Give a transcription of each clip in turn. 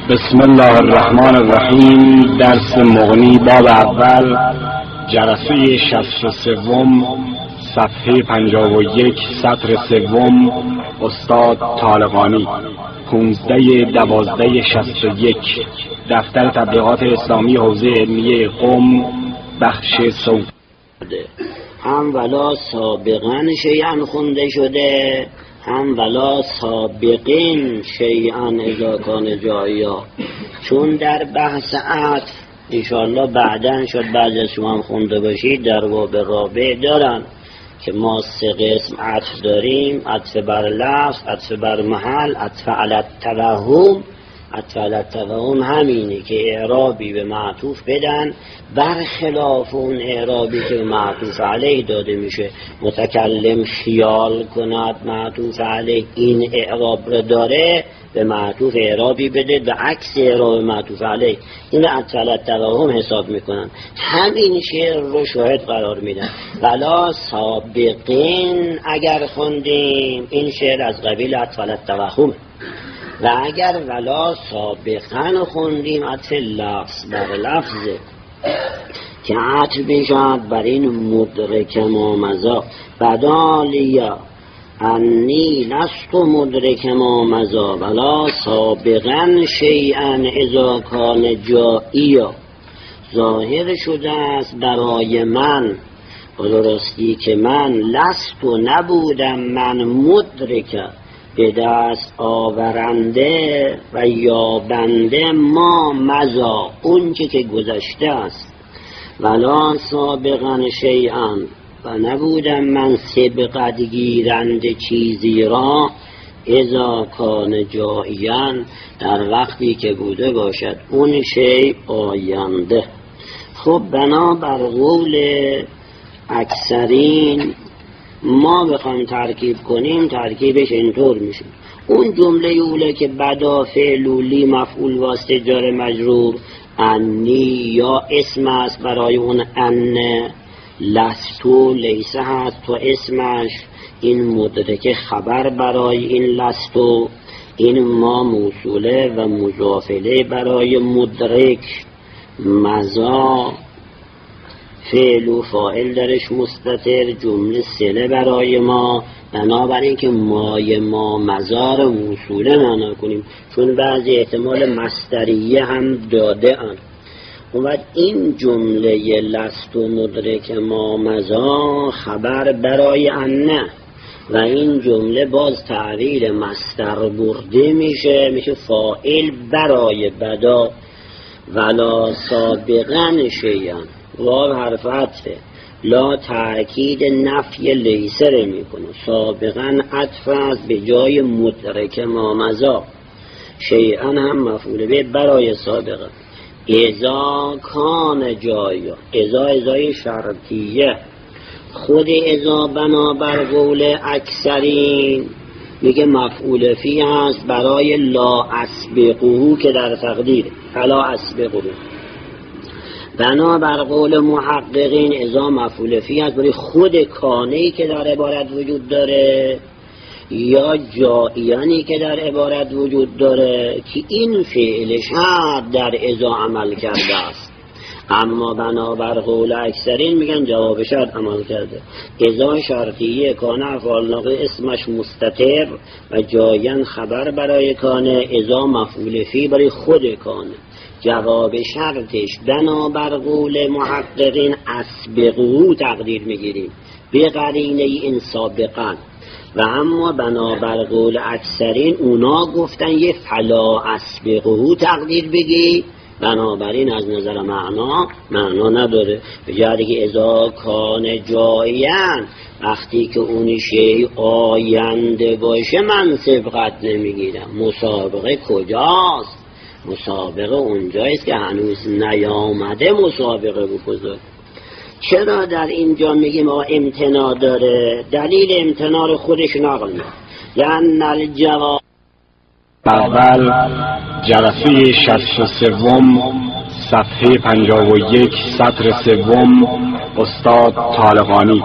بسم الله الرحمن الرحیم. درس مغنی باب اول، جلسه 63، صفحه 51، سطر سوم، استاد طالقانی، 15/12/61، دفتر تبلیغات اسلامی حوزه علمیه قم، بخش صوت. هم ولا سابقا شیئا خونده شده، هم ولا سابقین شیئا اذا کان جایا. چون در بحث عطف انشاءالله بعداً شد بعضی از شما هم خونده باشید، در باب رابع دارن که ما 3 قسم عطف داریم: عطف بر لفظ، عطف بر محل، عطف علی التوهم. عطف علی التوهم همینه که اعرابی به معطوف بدن برخلاف اون اعرابی که معطوف علیه داده میشه. متکلم خیال کند معطوف علیه این اعراب رو داره، به معطوف اعرابی بده به عکس اعراب معطوف علیه. این عطف علی التوهم حساب میکنن. همین شعر رو شاهد قرار میدن. ولا سابقین اگر خوندیم این شعر از قبیل عطف علی التوهم، و اگر ولا سابقا خوندیم عطف لفظ بر لفظه که عطف بشد بر این مدرک ما مضا. بدالیا انی لست مدرک ما مضا ولا سابقا شیئا اذا کان جائیا. ظاهر شده است برای من درستی که من لست و نبودم من مدرک به دست آورنده و یابنده ما مضا اون که گذشته است. ولا سابقا شیئا و نبودم من سبقت گیرنده چیزی را اذا کان جائیا در وقتی که بوده باشد اون شیء آینده. خب بنا بر قول اکثرین ما بخوایم ترکیب کنیم ترکیبش اینطور میشه: اون جمله اوله که بدا فعلولی مفعول واسطه جار مجرور انی یا اسم است برای اون ان، لستو لیسه هست تو اسمش، این مدرک خبر برای این لستو، این ما موصوله و مضافله برای مدرک، مضا فعل و فاعل درش مستتر، جمله صله برای ما. بنابراین که مای ما مزار موصوله معنا کنیم، چون بعضی احتمال مصدریه هم داده اند. اومد این جمله لست و مدرک ما مزا خبر برای انه و این جمله باز تعبیر مصدر برده میشه فاعل برای بدا. ولا سابقا شیئا واو حرف عطفه، لا تأکید نفی لیسه رو میکنه، سابقا عطف است به جای مدرک ما مضا، شیئا هم مفعول به برای سابقا. اذا کان جایا، ازای شرطیه. خود ازا بنابر قول اکثرین میگه مفعول فی است برای لا اسبقه که در تقدیر فلا اسبقه. بنا بر قول محققین ازا مفعول فی است برای خود کانه‌ای که در عبارت وجود داره یا جائیانی که در عبارت وجود داره که این فعل شرط در ازا عمل کرده است. اما بنا بر قول اکثرین میگن جواب شرط عمل کرده. ازا شرطیه، کانه افعال ناقص اسمش مستتر و جایان خبر برای کانه، ازا مفعول فی برای خود کانه. جواب شرطش بنا بر قول محققین اسبقو تقدیر میگیریم به قرینه این سابقا. و اما بنا بر قول اکثرین اونا گفتن یه فلا اسبقو تقدیر بگی، بنابراین از نظر معنا نداره. به جهتی که اذا کان جایان وقتی که اون شیء آینده باشه من سبقت نمیگیرم. مسابقه کجاست؟ مسابقه اونجاییست که هنوز نیامده مسابقه بگذار. چرا در اینجا میگیم امتناع داره؟ دلیل امتناع رو خودش نقل میکنه. لأن الجواب اول، جلسه 63، صفحه 51، سطر سوم، استاد طالقانی،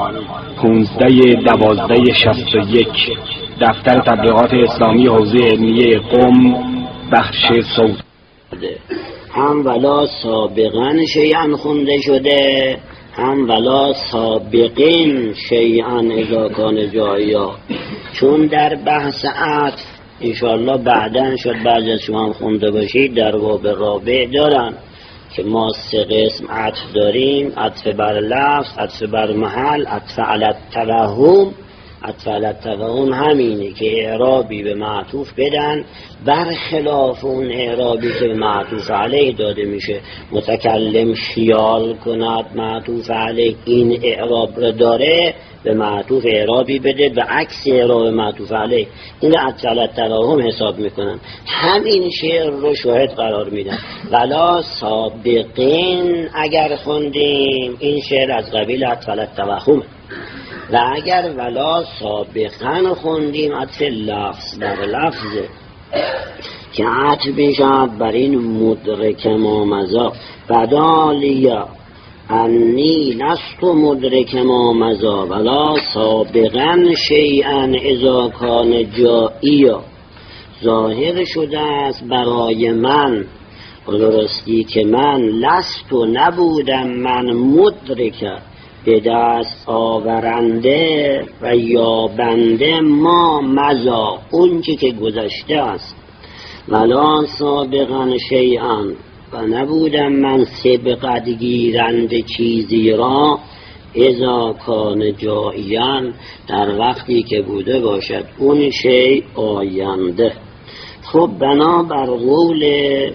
15/12/61، دفتر تبلیغات اسلامی حوزه علمیه قم، بخش صوت. شده، هم ولا سابقا شیئا خونده شده، هم ولا سابقین شیئا اذا کان جایا. چون در بحث عطف انشاءالله بعداً شد بعضی از شما هم خونده باشید در باب رابع دارن که ما 3 قسم عطف داریم: عطف بر لفظ، عطف بر محل، عطف علی التوهم. عطف علی التوهم همینه که اعرابی به معطوف بدن برخلاف اون اعرابی که به معطوف علیه داده میشه. متکلم خیال کند معطوف علیه این اعراب رو داره، به معطوف اعرابی بده به عکس اعراب معطوف علیه. این عطف علی التوهم حساب میکنن. همین شعر رو شاهد قرار میدن. ولا سابقین اگر خوندیم این شعر از قبیل عطف علی التوهم، و اگر ولا سابقا خوندیم عطف لفظ بر لفظه که عطف بشد بر این مدرک ما مضی. بدالیا انی لست مدرک ما مضی ولا سابقا شیئا اذا کان جائیا. ظاهر شده است برای من درستی که من لست و نبودم من مدرک به دست آورنده و یابنده ما مضا اون که گذشته است. ولا سابقا شیئا و نبودم من سبقت گیرنده چیزی را اذا کان جائیان در وقتی که بوده باشد اون شیء آینده. خب بنا بر قول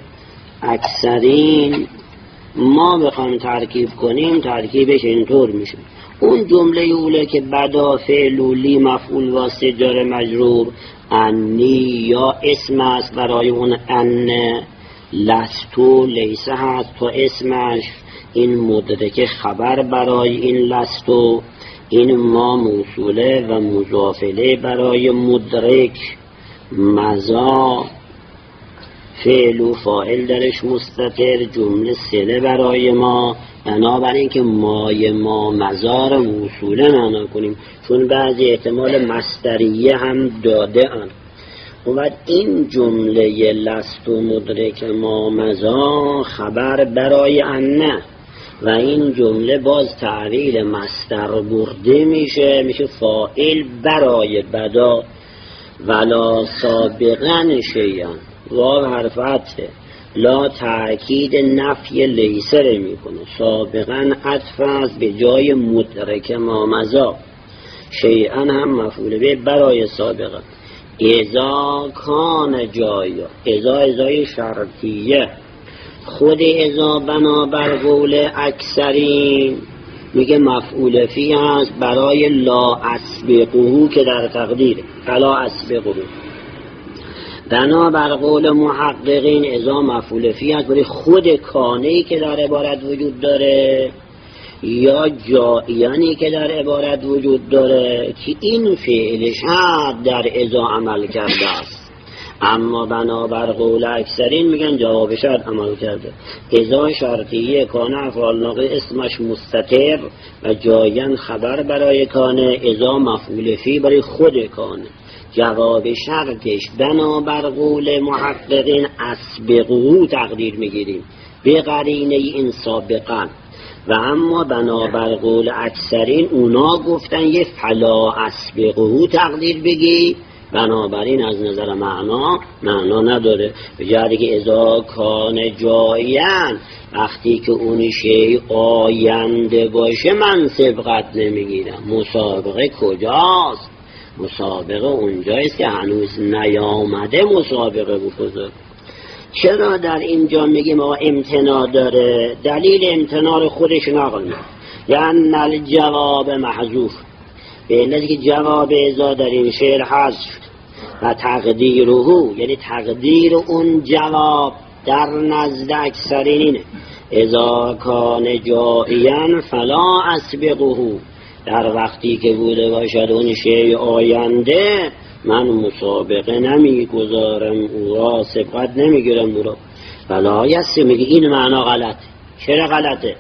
اکثرین ما بخوایم ترکیب کنیم ترکیبش اینطور میشه: اون جمله اوله که بدا فعل لی مفعول واسطه جار مجرور انی یا اسم است برای اون ان، لستو لیسه هست تا اسمش، این مدرک خبر برای این لستو، این ما موصوله و مضافله برای مدرک، مضا فعل و فاعل درش مستتر، جمله صله برای ما. بنابراین که مای ما مزار موصوله معنا کنیم چون بعضی احتمال مصدریه هم داده اند. و این جمله لست و مدرک ما مزا خبر برای انه و این جمله باز تعلیل مصدر برده میشه فاعل برای بدا. ولا سابقا شیئا واو حرف عطفه، لا تأکید نفی لیسه رو میکنه، سابقا عطف است به جای مدرک ما مضا، شیئا هم مفعول به برای سابقا. اذا کان جایا، ازای شرطیه، خود ازا بنابر قول اکثرین میگه مفعول فی هست برای لا اسبقه که در تقدیره، فلا اسبقه. بنابر قول محققین ازا مفعول فی هست برای خود کانه‌ای که در عبارت وجود داره یا جایانی که در عبارت وجود داره که این فعل شرط در ازا عمل کرده است. اما بنابر قول اکثرین میگن جواب شرط عمل کرده. ازا شرطیه، کانه افعال ناقص اسمش مستتر و جایان خبر برای کانه، ازا مفعول فی برای خود کانه. جواب شرطش بنابر قول محققین اسبقه تقدیر میگیریم به قرینه این سابقا، و اما بنابر قول اکثرین اونا گفتن یه فلا اسبقه تقدیر بگی، بنابراین از نظر معنا نداره. به جهتی که اذا کان جایان وقتی که اون شیء آینده باشه من سبقت نمیگیرم. مسابقه کجاست؟ مسابقه اونجایست که هنوز نیامده مسابقه بکنه. چرا در اینجا میگیم آقا امتناع داره؟ دلیل امتناع رو خودش نقل میکنه، یعنی الجواب محذوف، به علتی که جواب اذا در این شعر حذف و تقدیره، یعنی تقدیر اون جواب در نزد اکثرین اینه اذا کان جائیان فلا اسبقه، در وقتی که بوده باشد اون شیء آینده من مسابقه نمیگذارم او را، سبقت نمیگیرم او را. فلا یست میگه این معنا غلط. چرا غلطه؟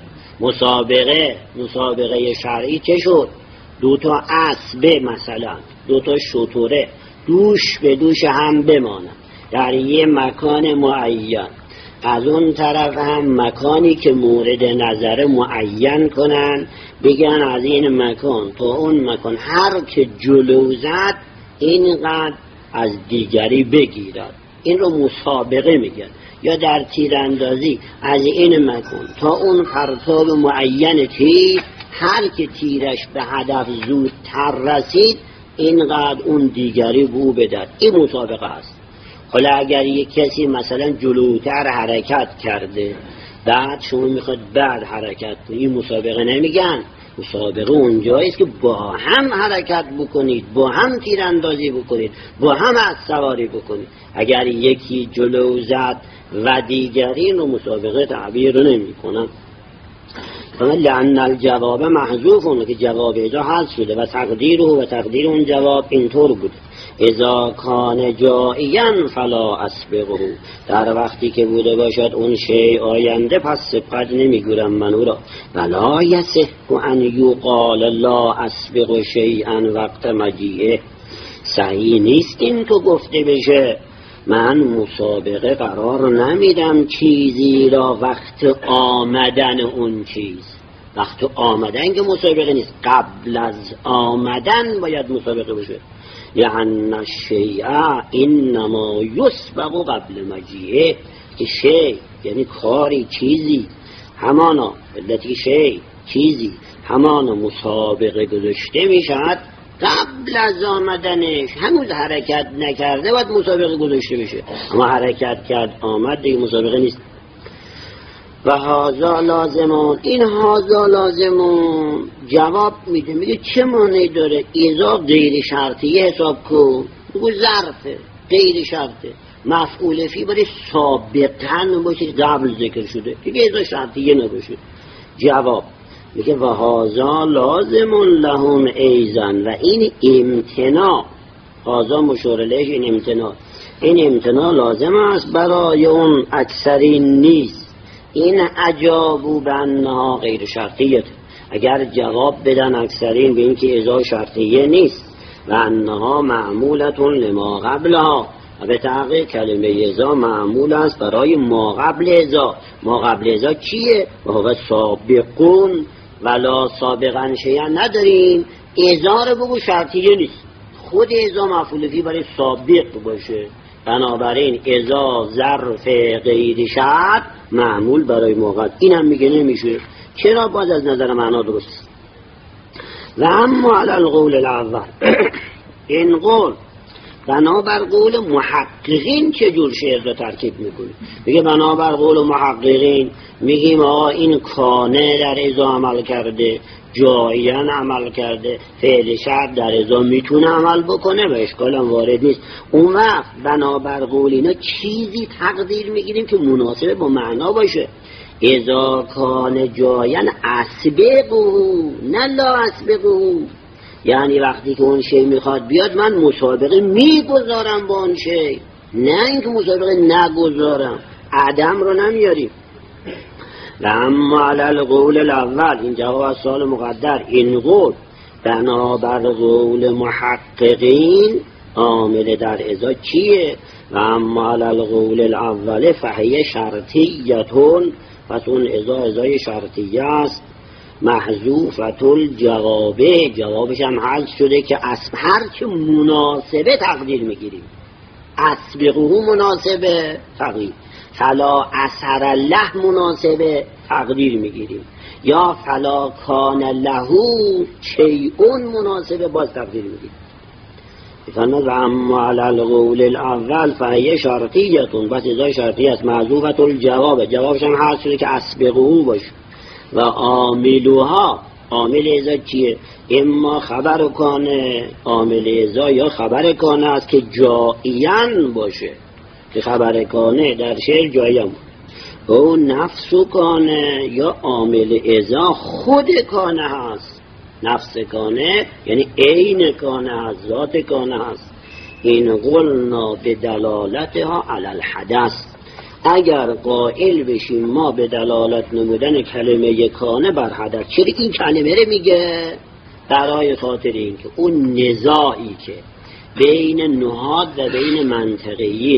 مسابقه شرعی چه شد؟ دوتا اسبه مثلا دوتا شطوره دوش به دوش هم بمانند در یه مکان معین از اون طرف هم مکانی که مورد نظر معین کنن، بگن از این مکان تا اون مکان هر که جلو زد اینقدر از دیگری بگیرد. این رو مسابقه میگن. یا در تیراندازی از این مکان تا اون پرتاب معین تیر، هر که تیرش به هدف زودتر رسید اینقدر اون دیگری بو بدد. این مسابقه است. حالا اگر یک کسی مثلا جلوتر حرکت کرده، بعد شما میخواد بعد حرکت کنید، این مسابقه نمیگن. مسابقه اونجاییست که با هم حرکت بکنید، با هم تیراندازی بکنید، با هم از سواری بکنید. اگر یکی جلو زد و دیگری رو مسابقه تعبیر رو نمی کنن. لأن الجواب محذوف، که جواب اینجا حذف شده و تقدیر اون جواب اینطور بوده: اذا کان جائیا فلا اسبقه، در وقتی که بوده باشد اون شیء آینده پس سبقت نمیگیرم من او را. ولا یصح ان یقال لا اسبق شیئا وقت مجیئه، صحیح نیست این تو گفته بشه من مسابقه قرار نمیدم چیزی را وقت آمدن اون چیز. وقت آمدن که مسابقه نیست، قبل از آمدن باید مسابقه بشه. یعنی الشیء انما یسبق قبل مجیئه، که شیء یعنی کاری چیزی، همانا علتی شیء چیزی همانا مسابقه گذاشته میشد قبل از آمدنش. هنوز حرکت نکرده باید مسابقه گذاشته بشه، اما حرکت کرد آمد دیگه مسابقه نیست. و هازا لازمون، این هازا لازمون جواب میده، میگه چه معنی داره؟ ایزا غیر شرطیه حساب کن، بگو ظرفه غیر شرطه، مفعول فی باید سابقا باشه، قبل ذکر شده دیگه، ایزا شرطیه نباشه. جواب میگه و هازا لازمون لهم ایزن، و این امتناع، هازا مشار الیه، این امتناع لازم است برای اون اکثرین نیست. این اجابو به انها غیر شرطیت، اگر جواب بدن اکثرین به این که ازا شرطیه نیست و انها معمولتون لما قبلها، و به تحقیق کلمه ازا معمول است برای ما قبل ازا. ما قبل ازا چیه؟ و هو سابقون ولا سابقا شیئا نداریم، ازا رو بگو شرطیه نیست، خود ازا مفعول فی برای سابق باشه، بنابراین ازا ظرف غیر شرط معمول برای موقع. اینم میگه نمیشه. چرا؟ باز از نظر معنا درست. و اما علی القول الاول، این قول بنابر قول محققین چجور شعر رو ترکیب میکنه؟ میگه بنابر قول محققین میگیم آقا این کانه در ازا عمل کرده، جایین عمل کرده، فعل شرط در ازا میتونه عمل بکنه و اشکال هم وارد نیست. اون وقت بنابر قول اینا چیزی تقدیر میگیریم که مناسب با معنا باشه. ازا کان جایین اسبقو نه لا اسبقو، یعنی وقتی که اون شی میخواد بیاد من مسابقه میگذارم با اون شی، نه اینکه مسابقه نگذارم، عدم رو نمیاریم. و اما علی القول الاول، این جواب از سوال مقدر، این قول بنابر قول محققین عامل در ازا چیه؟ و اما علی القول الاول فهی شرطیتون، پس اون ازای شرطیه است، محذوفت الجوابه، جوابش هم حذف شده که هر چه مناسبه تقدیر میگیریم. اسبقه مناسبه تقدیر، فلا اثر له مناسبه تقدیر میگیریم، یا فلا کان له شیئون مناسبه باز تقدیر میگیریم. و اما علی القول الاول فهی شرطیتون، بس ازای شرطیه است، محذوفت الجوابه، جوابش هم حذف شده که اسبقه باشه. و عاملوها، عامل ازا چیه؟ اما خبر کانه، عامل ازا یا خبر کانه است که جایین باشه، که خبر کانه در شعر جایین و اون نفس کانه یا عامل ازا خود کانه هست. نفس کانه یعنی عین کانه هست، ذات کانه هست. این قلنا به دلالتها علی الحدث، اگر قائل بشیم ما به دلالت نمودن کلمه کانه بر حدث، چرا این کلمه رو میگه؟ برای خاطر این که اون نزاعی که بین نحات و بین منطقیین،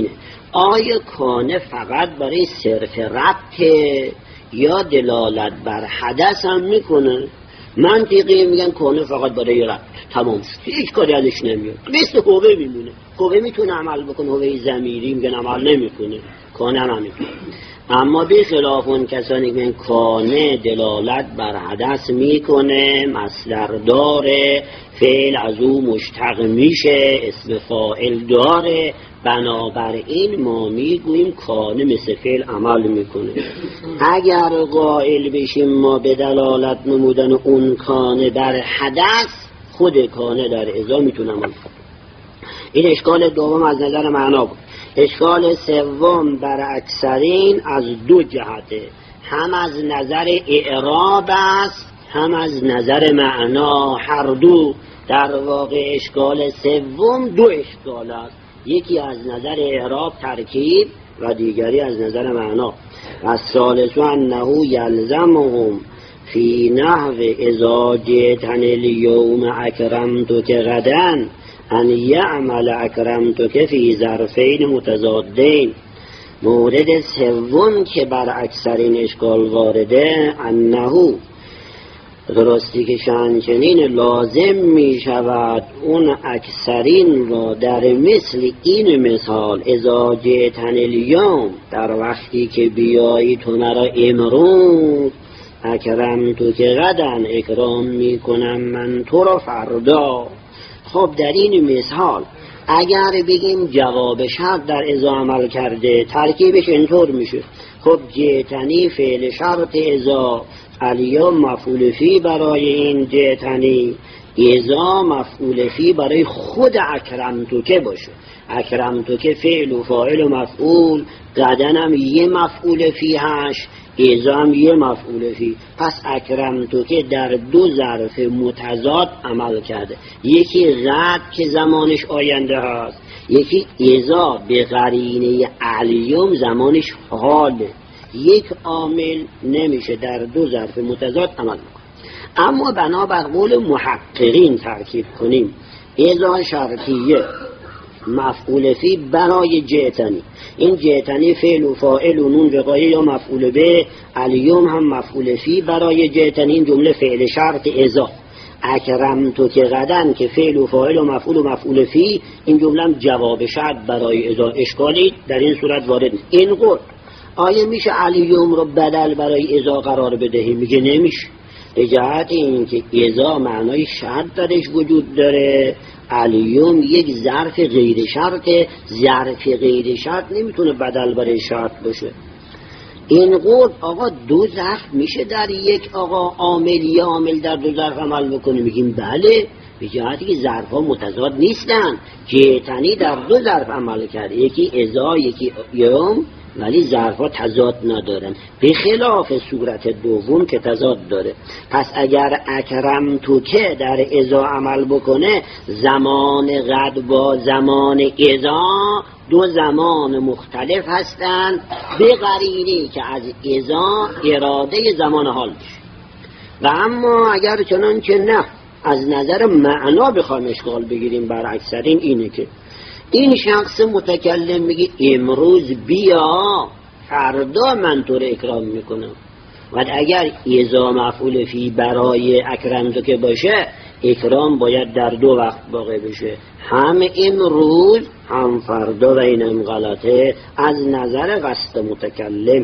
آیا کانه فقط برای صرف ربط یا دلالت بر حدث هم میکنه؟ منطقی میگن کانه فقط برای ربط، تمام شد، هیچ کاری ازش نمیاد، مثل هوه میمونه. هوه میتونه عمل بکنه، هوه ضمیری میگن عمل نمیکنه، کانه هم نمیکنه. اما به خلاف اون کسانی که کانه دلالت بر حدث میکنه، مصدر داره، فعل از او مشتق میشه، اسم فاعل داره، بنابراین ما میگوییم کانه مثل فعل عمل میکنه. اگر قائل بشیم ما به دلالت نمودن اون کانه بر حدث، خود کانه در ازا میتونه عمل کنه. این اشکال دوم از نظر معنا بود. اشکال سوم بر اکثرین از دو جهته، هم از نظر اعراب است هم از نظر معنا، هر دو در واقع. اشکال سوم دو اشکال است، یکی از نظر اعراب ترکیب و دیگری از نظر معنا. و ثالث انه یلزمهم فی نحو اذا جئتنی الیوم اکرمتک غدا ان یعمل اکرمتک فی ظرفین متضادین. مورد سوم که بر اکثرین اشکال وارده، انه درستی که شانچنین لازم می شود اون اکثرین را در مثل این مثال اذا جئتنی الیوم، در وقتی که بیایی تو مرا امروز، اکرمتک غدا اکرام می کنم من تو را فردا. خب در این مثال اگر بگیم جواب شرط در اذا عمل کرده، ترکیبش اینطور میشه. خب جئتنی فعل شرط اذا، الیوم مفعول فی برای این جئتنی، اذا مفعول فی برای خود اکرمتک باشه. اکرمتک فعل و فاعل و مفعول، غدا هم یه مفعول فی هش، اذا هم یه مفعول فی. پس اکرمتک در دو ظرف متضاد عمل کرده، یکی غد که زمانش آینده هست، یکی اذا به قرینه الیوم زمانش حاله. یک عامل نمیشه در دو ظرف متضاد عمل کنه. اما بنابر قول محققین ترکیب کنیم، اذا شرطیه مفعول فی برای جئتنی، این جئتنی فعل و فاعل و نون وقایه یا مفعول به، الیوم هم مفعول فی برای جئتنی، این جمله فعل شرط اذا. اکرمتک غدا که فعل و فاعل و مفعول فی، این جمله هم جواب شرط برای اذا. اشکالی در این صورت وارد نیست. این قول آیا میشه الیوم رو بدل برای اذا قرار بدهیم؟ میگه نمیشه، به جهت این که اذا معنای شرط درش وجود داره، الیوم یک ظرف غیر شرطه، ظرف غیر شرط نمیتونه بدل برای شرط باشه. این قول آقا دو ظرف میشه در یک آقا عامل یا عامل در دو ظرف عمل بکنه؟ میگیم بله، به جهتی که ظرف ها متضاد نیستن. جئتنی در دو ظرف عمل کرده، یکی اذا یکی یوم، ولی ظرف ها تضاد ندارن، به خلاف صورت دوم که تضاد داره. پس اگر اکرمتک در اذا عمل بکنه، زمان غد با زمان اذا دو زمان مختلف هستند، به قرینه که از اذا اراده زمان حال میشه. و اما اگر چنانچه نه، از نظر معنا بخوایم اشکال بگیریم بر اکثرین، اینه که این شخص متکلم میگه امروز بیا، فردا من تو رو اکرام میکنم. و اگر اذا مفعول فی برای اکرمتک باشه، اکرام باید در دو وقت واقع بشه، هم امروز هم فردا، و اینم غلطه از نظر قصد متکلم.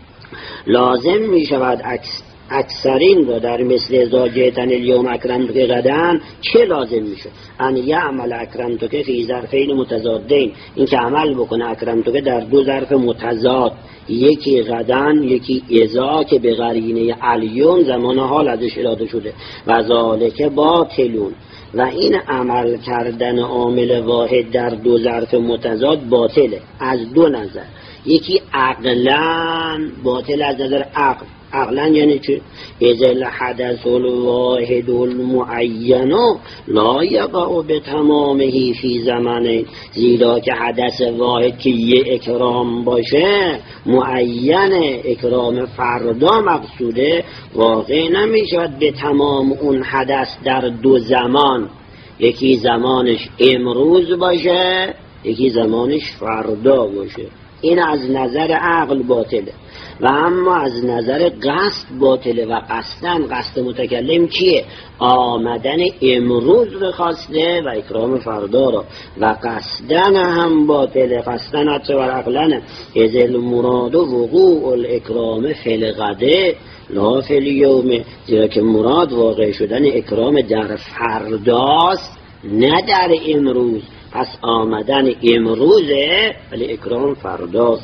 لازم میشود اکثرین را در مثل اذا جئتنی الیوم اکرمتک غدا چه لازم میشه؟ ان یعمل اکرمتک فی ظرفین متضادین، این که عمل بکنه اکرمتک در دو ظرف متضاد، یکی غدا یکی اذا که به قرینه الیوم زمان حال ازش اراده شده. و ذالک باطلون، و این عمل کردن عامل واحد در دو ظرف متضاد باطله از دو نظر. یکی عقلا باطل از نظر عقل. عقلا یعنی چه؟ اذا حدث الواحد المعین لا یقع بتمامه فی زمانه، زیرا که حدث واحد که یه اکرام باشه، معین اکرام فردا مقصوده، واقع نمیشود به تمام اون حدث در دو زمان، یکی زمانش امروز باشه یکی زمانش فردا باشه. این از نظر عقل باطله و اما از نظر قصد باطله. و قصد متکلم چیه؟ آمدن امروز رو خواسته و اکرام فردا رو. و قصدن هم باطله. قصدن حتی و عقلن از المراد وقوع الاکرام فی الغد لا فی الیوم، زیرا که مراد واقع شدن اکرام در فرداست نه در امروز. پس آمدن امروزه ولی اکرام فرداست.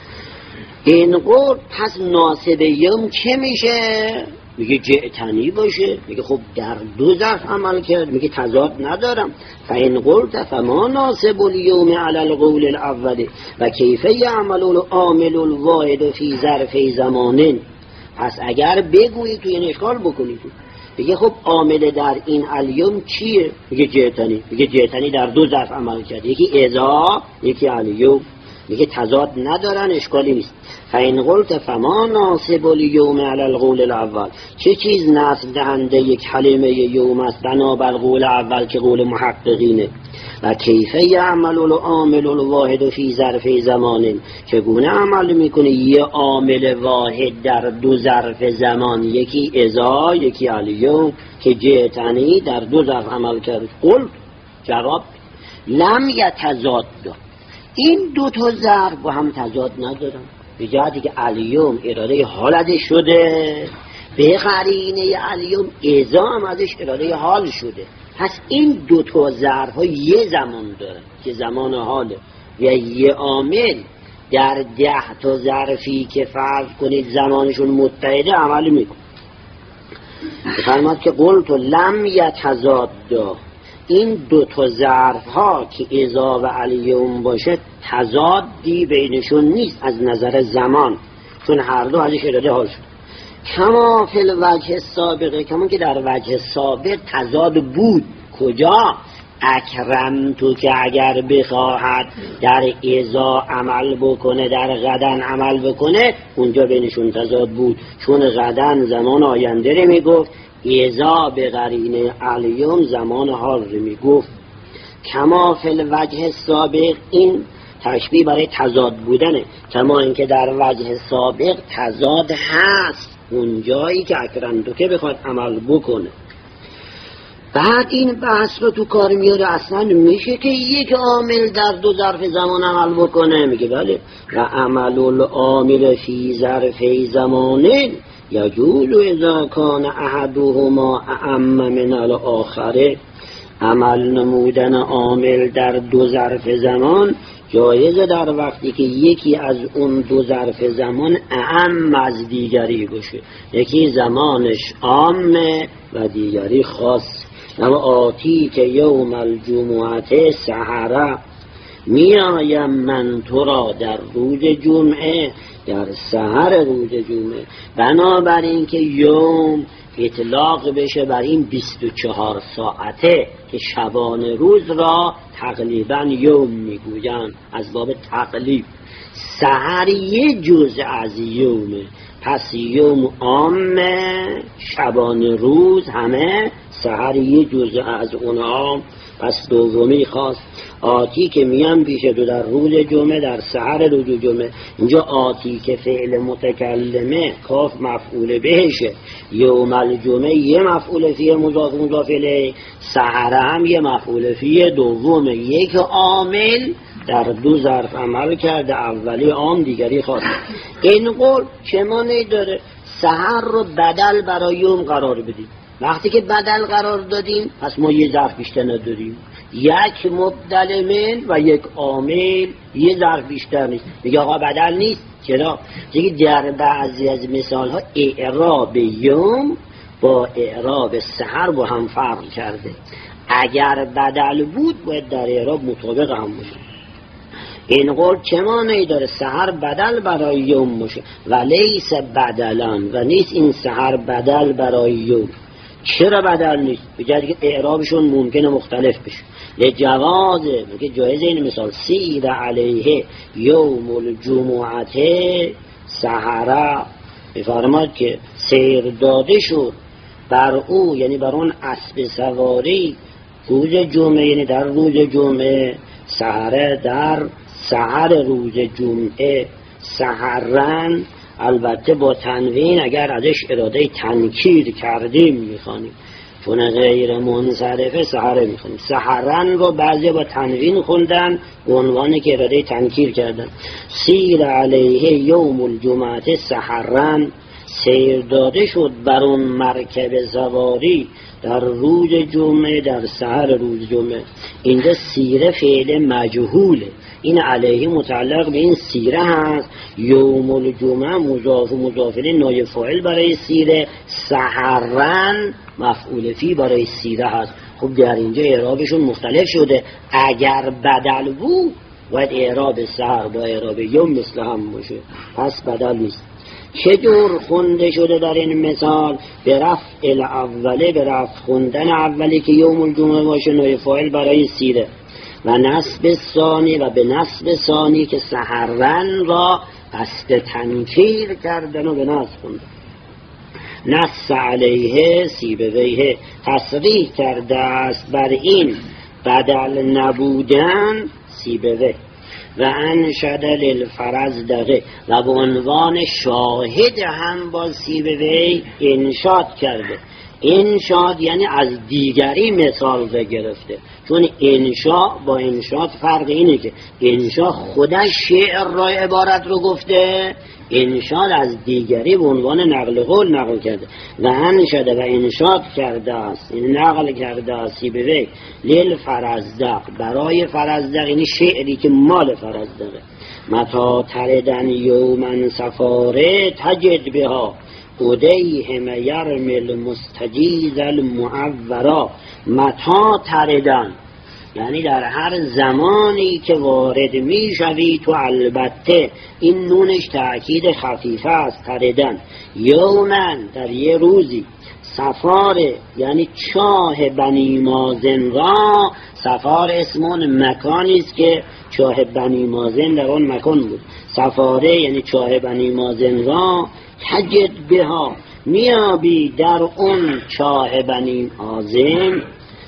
این قول پس ناسب یوم چه میشه؟ میگه جئتنی باشه. میگه خب در دو ظرف عمل کرد، میگه تضاد ندارم. فإن قلت فما ناسب اليوم على القول الاول و کیف یعمل العامل الواحد فی ظرف زمان. پس اگر بگویی تو این اشکال بکنی تو بگه خب عامل در این الیوم چیه؟ میگه جئتنی. میگه جئتنی در دو ظرف عمل کرد، یکی اذا یکی الیوم. میگه تضاد ندارن، اشکالی نیست. فإن قلت فما ناصب اليوم على القول الاول، چه چیز نصب دهنده یک کلمه یوم است بنابر قول اول که قول محققینه؟ و کیف یعمل العامل الواحد فی ظرف زمان، چگونه عمل میکنه یه عامل واحد در دو ظرف زمان، یکی اذا یکی الیوم، که جئتنی در دو ظرف عمل کرد. قل جواب لم یتضاد، این دو تا ظرف با هم تضاد ندارن. به جهتی که الیوم اراده حالت شده، به قرینه الیوم اذا هم ازش اراده حال شده. پس این دو تا ظرف ها یه زمان دارن که زمان حاله و یه عامل در 10 تا ظرفی که فرض کنید زمانشون متحده عمل میکن. فرماد که قلت لم یتضاد، این دو تا ظرف ها که اذا و الیوم باشه تضادی بینشون نیست از نظر زمان، چون هر دو ازش اراده حال شد. کما فی الوجه سابقه، کما که در وجه سابق تضاد بود. کجا؟ اکرم تو که اگر بخواهد در اذا عمل بکنه در غدن عمل بکنه، اونجا بینشون تضاد بود، چون غدن زمان آینده رو میگفت، اذا به قرینه الیوم زمان حال رو میگفت. کما فی الوجه سابق، این تشبیه برای تضاد بودنه. کما اینکه در وجه سابق تضاد هست اون جایی که اکرم تو که بخواد عمل بکنه. بعد این بحث رو تو کار میاره. اصلا میشه که یک عامل در دو ظرف زمان عمل بکنه؟ میگه بله. و عمل العامل فی ظرف زمان یجول اذا کان احدهما اعم من الاخر، عمل نمودن عامل در دو ظرف زمان جایزه در وقتی که یکی از اون دو ظرف زمان اعم از دیگری باشه، یکی زمانش عامه و دیگری خاص. اما آتی که یوم الجمعه سحره، میایم من تو را در روز جمعه، در سحر روز جمعه. بنابراین که یوم اطلاق بشه بر این 24 ساعته که شبان روز را تقریبا یوم میگوین از باب تقلیب. سحر یه جزء از یومه، پس یوم عامه، شبان روز همه، سحر یه جزء از اونها. پس دومی خواست آتی که میان پیش دو در روز جمعه، در سحر روز جمعه. اینجا آتی که فعل متکلمه، کاف مفعول بهشه، یوم الجمعه یه مفعول فیه مضاف مضاف الیه، سحر هم یه مفعول فیه دومه. یک عامل در دو ظرف عمل کرده، اولی عام دیگری خاص. این قول چه معنی داره؟ سحر رو بدل برای یوم قرار بدیم. وقتی که بدل قرار دادیم پس ما یه ظرف بیشتر نداریم، یک مبدل من و یک عامل، یه ظرف بیشتر نیست. میگه آقا بدل نیست. چرا؟ دیگه در بعضی از مثال ها اعراب یوم با اعراب سحر با هم فرق کرده. اگر بدل بود باید در اعراب مطابق هم باشه. این قول چه معنی داره؟ سحر بدل برای یوم باشه و لیس بدلان، و نیست این سحر بدل برای یوم. چرا بدل نیست؟ بجای که اعرابشون ممکنه مختلف بشه. لجوازه، میگه جایزه. این مثال سید علیه یوم الجمعه سحره، بفرماد که سیر داده شد بر او، یعنی بر اون اسب سواری، روز جمعه، یعنی در روز جمعه، سحره در سحر روز جمعه، سحرن البته با تنوین اگر ازش اراده تنکیر کردیم میخوانیم، چون غیر منصرفه سحره میخوانیم. سحرن رو بعضی با تنوین خوندن به عنوانی که اراده تنکیر کردن. سیر علیه یوم الجمعه سحرن، سیر داده شد بر اون مرکب سواری در روز جمعه، در سحر روز جمعه. اینجا سیره فعل مجهوله، این علیه متعلق به این سیره هست. یوم الجمعه مضاف مضاف الیه نایب فاعل برای سیره، سحرن مفعول فی برای سیره هست. خب در اینجا اعرابشون مختلف شده. اگر بدل بود باید اعراب سحر با اعراب یوم مثل هم باشه، پس بدل نیست. چجور خونده شده در این مثال؟ به رفع الاوله، به رفع خوندن اولی که یوم الجمعه باشه نایب فاعل برای سیره، و نصب ثانی و به نصب ثانی که سحرن را قصد تنکیر کردن و به نصب خوندن. نص علیه سیبویه، تصریح کرده است بر این بدل نبودن سیبویه. و انشد للفرزدقه، و به عنوان شاهد هم با سیبویه انشاد کرده. انشاد یعنی از دیگری مثال گرفته، چون انشاء با انشاد فرق اینه که انشاء خودش شعر را عبارت رو گفته، انشاد از دیگری به عنوان نقل قول نقل کرده. و انشده و انشاد کرده است، این نقل کرده است سیبویه للفرزدق، برای فرزدق، یعنی شعری که مال فرزدقه. متا تردن یومن سفاره تجد بها ادیهم یرمل مستجیز المعورا. متا تردن یعنی در هر زمانی که وارد می شوی تو، البته این نونش تأکید خفیفه است، تردن. یومن در یه روزی، سفاره یعنی چاه بنی مازن را، سفار اسمون مکانی است که چاه بنی مازن در اون مکان بود. سفاره یعنی چاه بنی مازن را، تجد بها میابی در اون چاه بنی مازن،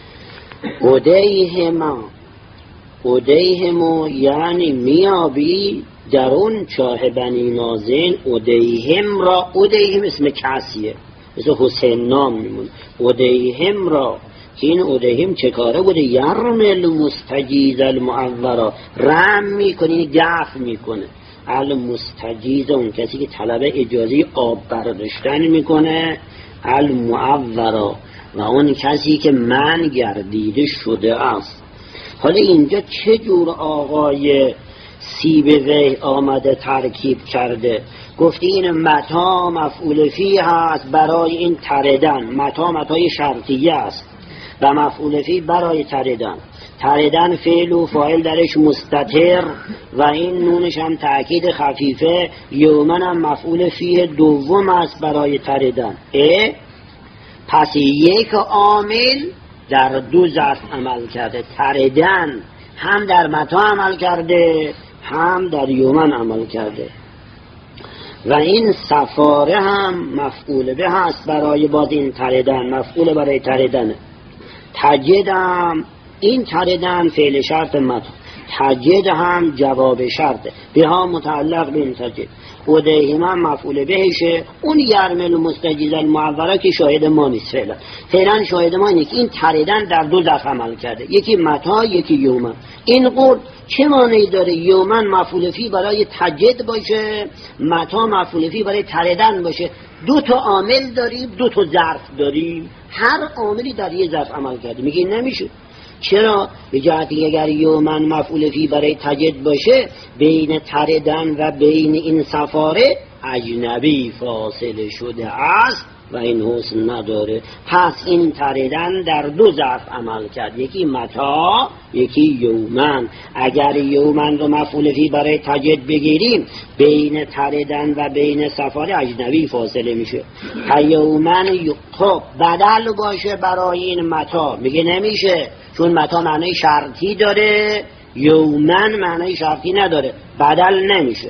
ادیهما یعنی میابی در اون چاه بنی مازن ادیهم را. ادیهم اسم کسیه، مثل حسین نام میمونه. ادیهم را که این ادیهم چه کاره بوده؟ یرمل مستجیز المعورا، رم میکنه، دفع میکنه. المستجیز اون کسی که طلب اجازه آب برداشتن میکنه، المعورا و اون کسی که من گردیده شده است. حالا اینجا چه جور آقای سیبویه آمده ترکیب کرده؟ گفتی این متا مفعول فی هست برای این تردن، متا متای شرطیه است و مفعول فی برای تردن. تردن فعل و فاعل درش مستتر و این نونش هم تأکید خفیفه. یومن هم مفعول فی دوم است برای تردن. پس یک عامل در دو ظرف عمل کرده، تردن هم در متا عمل کرده هم در یومن عمل کرده. و این سفاره هم مفعول به هست برای باز این تردن، مفعول برای تردن. تجدم، این تردن فعل شرط متا، تجد هم جواب شرطه، به ها متعلق به این تجد. ادیهم هم مفعول بهشه. اون یرمل مستجیز المعوره که شاهد ما نیست. فعلا شاهد ما اینه که این تردن در دو ظرف عمل کرده، یکی متا یکی یومن. این قول چه معنی داره؟ یومن مفعول فی برای تجد باشه، متا مفعول فی برای تردن باشه. دو تا عامل داریم، دو تا ظرف داریم، هر عاملی در یه ظرف عمل کرده. میگه نمیشه. چرا؟ به جهتی اگر یومن مفعول فی برای تجد باشه، بین تردن و بین این سفاره اجنبی فاصله شده است و این حسن نداره. پس این تردن در دو ظرف عمل کرد، یکی متا یکی یومن. اگر یومن رو مفعول فی برای تجد بگیریم، بین تردن و بین سفاره اجنبی فاصله میشه. یومن خب بدل باشه برای این متا، میگه نمیشه، چون متا معنی شرطی داره، یومن معنی شرطی نداره، بدل نمیشه.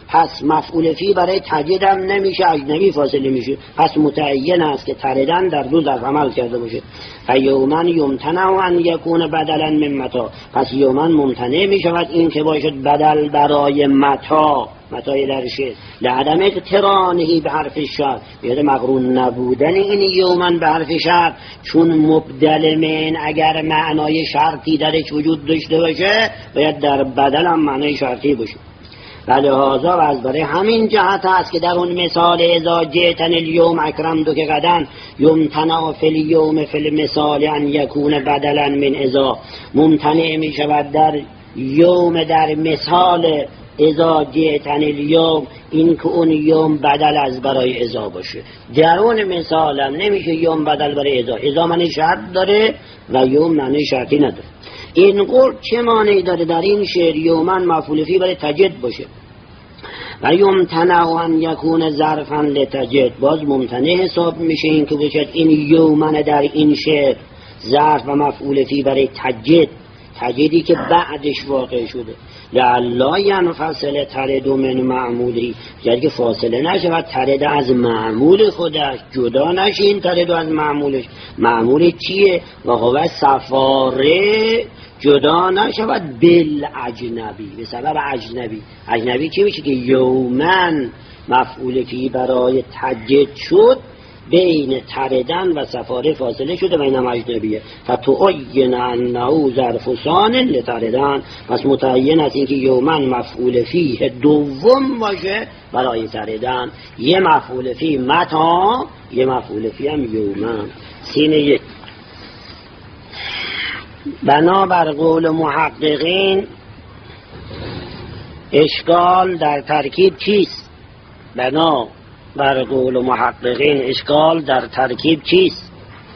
پس مفعول فی برای تجد هم نمیشه، اجنبی فاصله میشه، پس متعین است که تردن در دو ظرف عمل کرده باشه. فیومن یمتنع ان یکون بدلا من متا، پس یومن ممتنع میشود این که باشد بدل برای متای در شعر، لعدم اقترانهی به حرف شرط، بیاد مقرون نبودن این یومن به حرف شرط، چون مبدل من اگر معنای شرطی درش وجود داشته باشه باید در بدل هم معنای شرطی باشه. ولهذا و از برای همین جهت است که در اون مثال اذا جئتن اليوم اکرمتک غدا یمتنع فی اليوم فی المثال ان یکون بدلا من اذا، ممتنع می شود در یوم در مثال اذا جئتن اليوم این که اون یوم بدل از برای اذا باشه. در اون مثال هم نمیشه یوم بدل برای اذا معنی شرط داره و یوم معنی شرطی نداره. این قول چه معنی داره؟ در این شعر یومن مفعول فی برای تجد باشه و یمتنع ان یکون ظرفا لتجد، باز ممتنع حساب میشه این که باشد این یومن در این شعر ظرف و مفعول فی برای تجدی که بعدش واقع شده. لعلا ینفصل ترد من معمولی، یعنی که فاصله نشود ترد از معمول خودش، جدا نشه این ترد از معمولش. معمول چیه؟ و هو سفاره جدا نشود بالاجنبی، به سبب اجنبی چی میشه که یومن مفعول فی برای تجد شد، بین تردن و سفاره فاصله شده و اینم اجنبیه. فتعین انه ظرف ثان لتردن، پس متعین است اینکه یومن مفعول فیه دوم باشه برای تردن، یه مفعول فی متا، یه مفعول فی هم یومن. سینه یک. بنابر قول محققین اشکال در ترکیب چیست؟ بر قول محققین اشکال در ترکیب چیست؟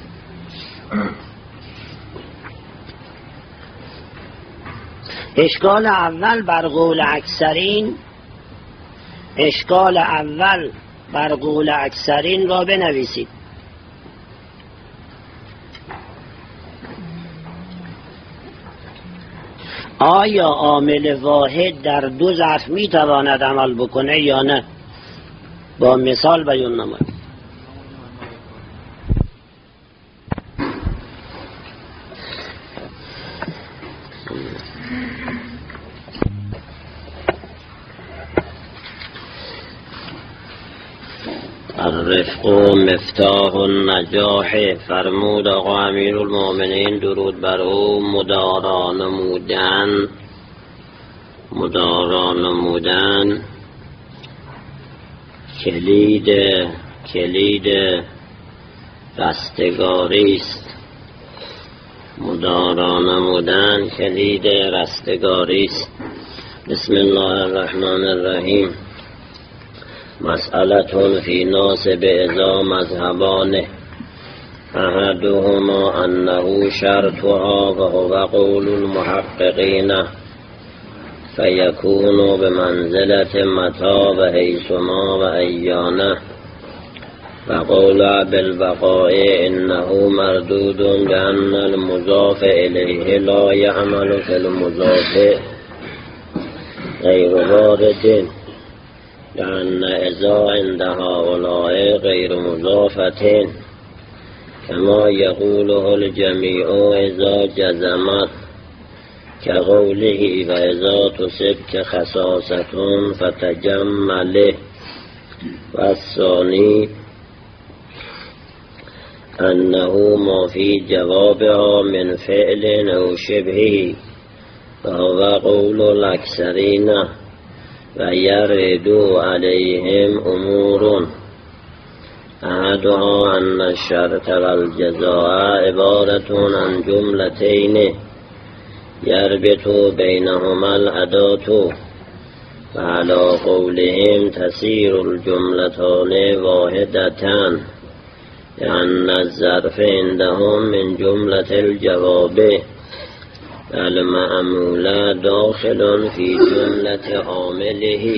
اشکال اول بر قول اکثرین را بنویسید. آیا عامل واحد در دو ظرف میتواند عمل بکنه یا نه؟ با مثال بیان نماید. الرفق مفتاح النجاح، فرمود آقا امیرالمومنین درود بر او، مدارا نمودن کلید رستگاری است. مدارا نمودن کلید رستگاری است. بسم الله الرحمن الرحیم. مسئلتون فی ناسب اذا مذهبانه، احدهما انه شرطها و هو قول المحققین فیکون بمنزلة متا و حیثما و ایانه، و قول بالبقاء انه مردود لأن المضاف الیه لا یعمل فی المضاف غیر وارد، لأن اذا عند هؤلاء غیر مضافة كما يقوله الجميع اذا جزمت، كقوله و اذا تصبك خصاصة فتجمله. و الثانی انه ما في جوابها من فعل او شبهه فهو قول الاکثرین و یرد علیهم امور، احدها ان الشرط والجزاء عبارة عن جملتين یربط بینهما الاداة، و علی قولهم تسیر الجملتان واحدتان، لأن الظرف عندهم من جملة الجواب، المعمول داخل في جملة عامله.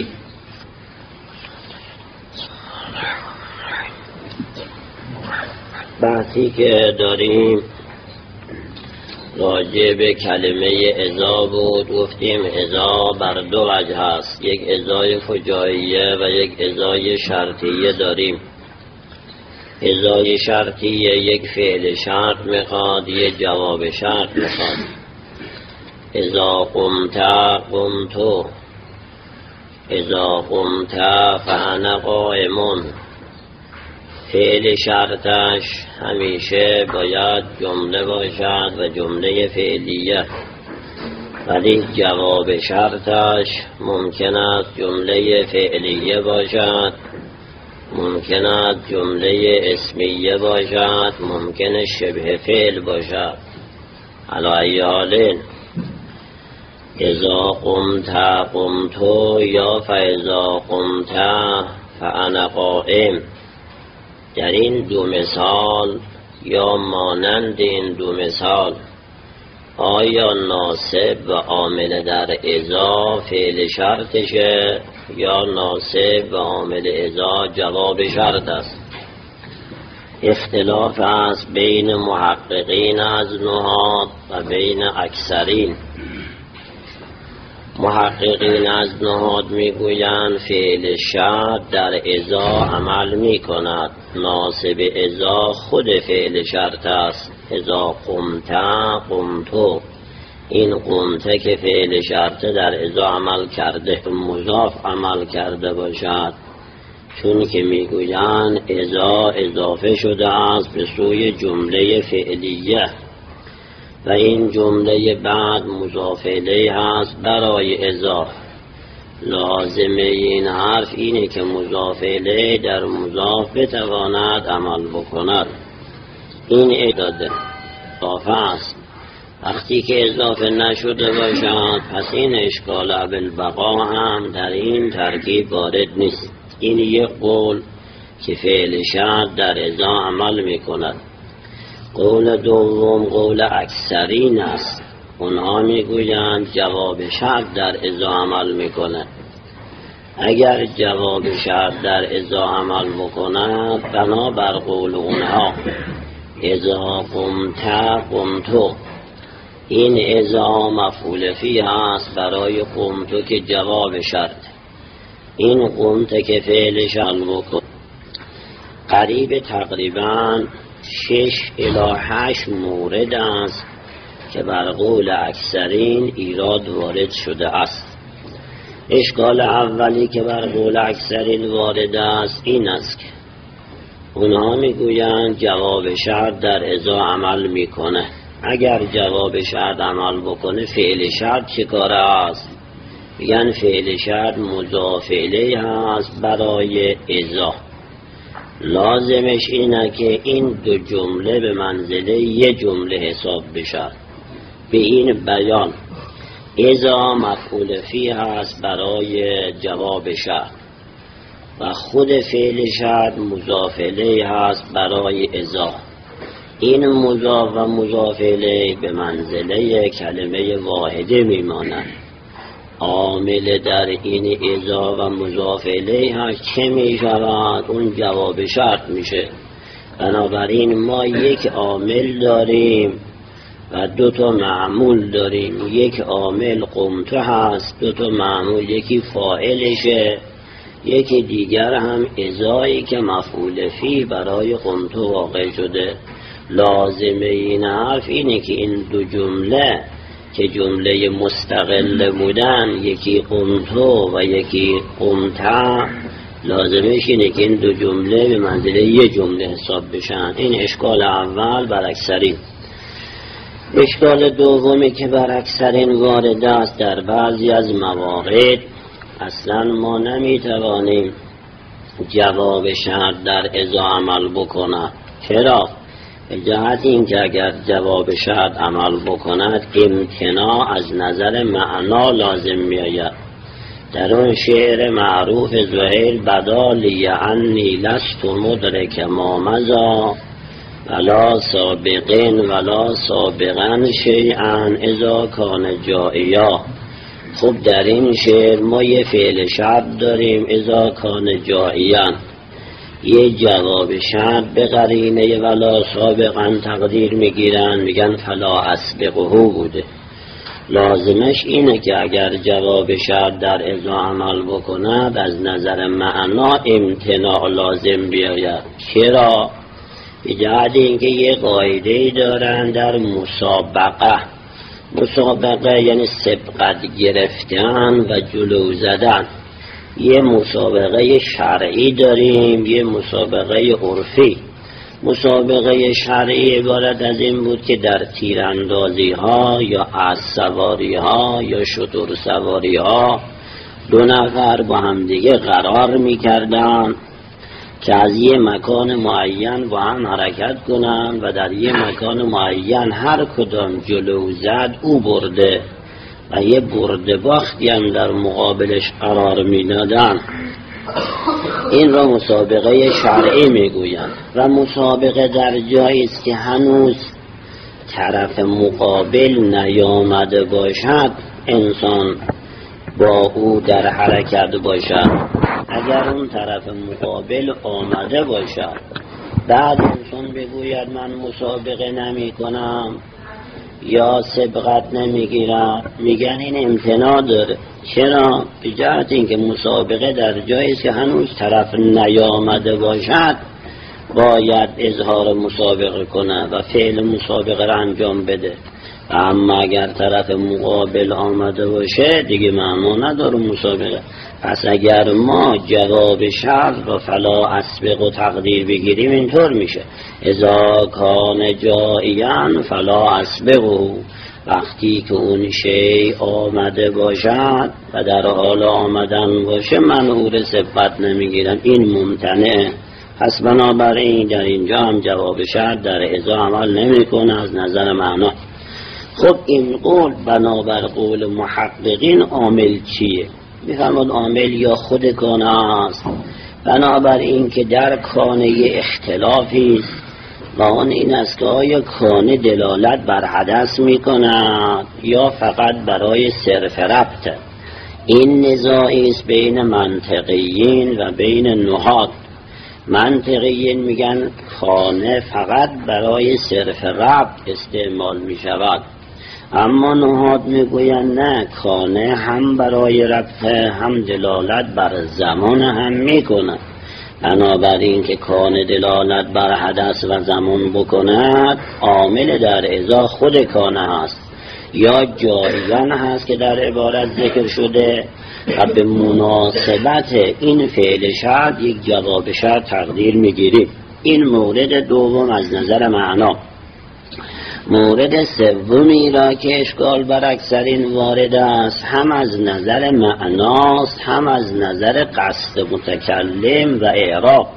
بحثی که داریم راجع به کلمه اذا بود. گفتیم اذا بر دو وجه هست، یک اذای فجاییه و یک اذای شرطیه داریم. اذای شرطیه یک فعل شرط میخواد، یک جواب شرط میخواد. اذا قمت قمت، اذا قمت فانا قائم. فعل شرطش همیشه باید جمله باشد و جمله فعلیه، ولی جواب شرطش ممکن است جمله فعلیه باشد، ممکن است جمله اسمیه باشد، ممکن شبه فعل باشد. علی حال اذا قمت قمت یا فاذا قمت فانا قائم. در این دو مثال یا مانند این دو مثال آیا ناصب و عامل در اذا فعل شرطشه یا ناصب و عامل اذا جواب شرط است؟ اختلاف است بین محققین از نحات و بین اکثرین. محققین از نحات میگویند فعل شرط در اذا عمل میکند، ناصب اذا خود فعل شرط است. اذا قمت قمت، این قمت که فعل شرط در اذا عمل کرده مضاف عمل کرده باشد، چون که میگویند اذا اضافه شده است به سوی جمله فعلیه و این جمله بعد مضاف الیه هست برای اذا. لازمه این حرف اینه که مضاف الیه در مضاف بتواند عمل بکند. این اضافه است. وقتی که اضافه نشده باشد پس این اشکال بالبقا هم در این ترکیب وارد نیست. این یک قول که فعل شرط در اذا عمل میکند. قول دوم قول اکثرین است. اونها میگویند جواب شرط در اذا عمل میکنه. اگر جواب شرط در اذا عمل بکنه بنابر قول اونها اذا قمت قمت، این اذا مفعول فی هست برای قمت که جواب شرط. این قمت که فعل شرط بکن قریب تقریبا 6 الی 8 مورد است که بر قول اکثرین ایراد وارد شده است. اشکال اولی که بر قول اکثرین وارد است این است که اونها میگویند جواب شرط در اذا عمل میکنه. اگر جواب شرط عمل بکنه فعل شرط چه کاره است؟ میگن فعل شرط مضاف الیه هست برای اذا. لازمش اینه که این دو جمله به منزله یه جمله حساب بشن. به این بیان اذا مفعول فی هست برای جواب شرط و خود فعل شرط مضاف الیه هست برای اذا. این مضاف و مضاف الیه به منزله کلمه واحده میمانند. عامل در این اذا و مضاف الیه چه می شود؟ اون جواب شرط میشه. بنابراین ما یک عامل داریم و دو تا معمول داریم. یک عامل قمت هست، دو تا معمول، یکی فاعلشه، یکی دیگر هم اذایی که مفعول فی برای قمت واقع شده. لازمه این حرف اینه که این دو جمله که جمله مستقل بودن، یکی قمتو و یکی قمتا، لازمش اینه که این دو جمله به منزله یه جمله حساب بشن. این اشکال اول بر اکثرین. اشکال دومی که بر اکثرین وارد است، در بعضی از موارد اصلا ما نمیتوانیم جواب شرط در اذا عمل بکنه. چرا؟ به جهت این که اگر جواب شرط عمل بکند امتناع از نظر معنا لازم می آید. در اون شعر معروف زهیر بدالی عنی لست مدرک ما مضی ولا سابقین ولا سابقا شیئا اذا کان جائیا. خب در این شعر ما یه فعل شرط داریم اذا کان جائیا. یه جواب شرط به قرینه ولا سابقا تقدیر میگیرن، میگن فلا اسبقه بوده. لازمش اینه که اگر جواب شرط در ازا عمل بکند از نظر معنا امتناع لازم بیاید. چرا؟ به جهت اینکه یه قاعده‌ای دارن در مسابقه. مسابقه یعنی سبقت گرفتن و جلو زدن. یه مسابقه شرعی داریم، یه مسابقه عرفی. مسابقه شرعی عبارت از این بود که در تیراندازی ها یا اسب سواری ها یا شتر سواری ها 2 نفر با همدیگه قرار میکردن که از یه مکان معین با هم حرکت کنن و در یه مکان معین هر کدام جلو زد او برده و یه برده باختی هم در مقابلش قرار میدادن. این را مسابقه شرعی میگویند. و مسابقه در جایی است که هنوز طرف مقابل نیامده باشد انسان با او در حرکت باشد. اگر اون طرف مقابل آمده باشد بعد انسان بگوید من مسابقه نمی کنم یا سبقت نمیگیرم، میگن این امتناع داره. چرا؟ به جهت اینکه مسابقه در جایی است که هنوز طرف نیامده باشد باید اظهار مسابقه کنه و فعل مسابقه را انجام بده. اما اگر طرف مقابل آمده باشه دیگه معنا نداره مسابقه. پس اگر ما جواب شرط و فلا اسبق و تقدیر بگیریم اینطور میشه اذا کان جائیان فلا اسبقه، وقتی که اون شی آمده باشد و در حال آمدن باشه من او را سبقت نمیگیرم، این ممتنعه. پس بنابراین در اینجا هم جواب شرط در اذا عمل نمیکنه از نظر معنا. خب این قول بنابر قول محققین عامل چیه؟ میفرماد عامل یا خود کانه است. بنابراین که در کانه اختلافی و آن این است که آیا کانه دلالت بر حدث میکند یا فقط برای صرف ربط. این نزاعی است بین منطقیین و بین نحات. منطقیین میگن کانه فقط برای صرف ربط استعمال میشود، اما نحات میگوین نه، کانه هم برای ربط هم دلالت بر زمان هم میکنه. بنابراین که کانه دلالت بر حدث و زمان بکند عامل در ازا خود کانه هست یا جایزن هست که در عبارت ذکر شده و به مناسبت این فعل شرط یک جواب شرط تقدیر میگیریم. این مورد دوم از نظر معنا. مورد سومی را که اشکال بر اکثرین وارد است هم از نظر معناست هم از نظر قصد متکلم و اعراب.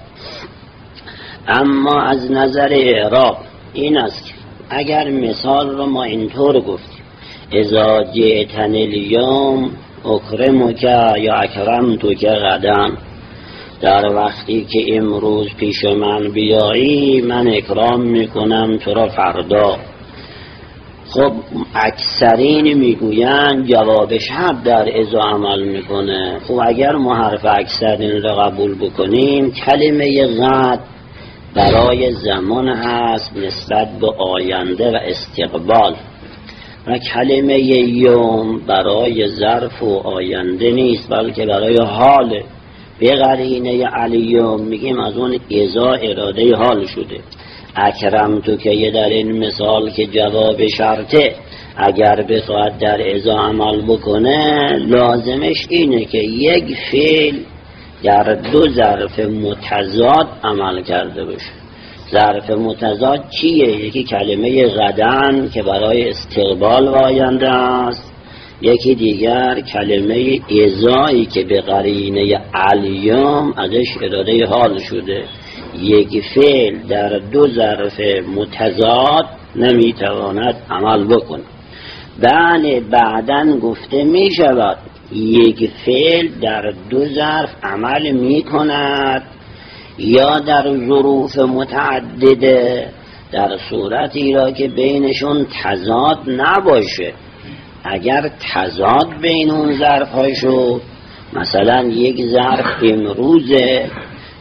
اما از نظر اعراب این است که اگر مثال را ما اینطور گفتیم اذا جئتن الیوم اکرمک یا اکرمتک غدا، در وقتی که امروز پیش من بیایی من اکرام میکنم تو را فردا. خب اکثرین میگویند جواب شرط در اذا عمل میکنه. خب اگر ما حرف اکثرین را قبول بکنیم کلمه غد برای زمان هست نسبت به آینده و استقبال و کلمه یوم برای ظرف و آینده نیست بلکه برای حال. به قرینه الیوم میگیم از اون اذا اراده حال شده. اکرم تو که در این مثال که جواب شرطه اگر بخواد در اذا عمل بکنه لازمش اینه که یک فعل در 2 ظرف متضاد عمل کرده باشه. ظرف متضاد چیه؟ یکی کلمه غدن که برای استقبال و آینده است، یکی دیگر کلمه اذایی که به قرینه الیوم ازش اراده حال شده. یک فعل در 2 ظرف متضاد نمیتواند عمل بکنه. بله بعدن گفته می شود یک فعل در 2 ظرف عمل می کند یا در ظروف متعدده در صورتی را که بینشون تضاد نباشه. اگر تضاد بین اون ظرف های شد مثلا یک ظرف امروزه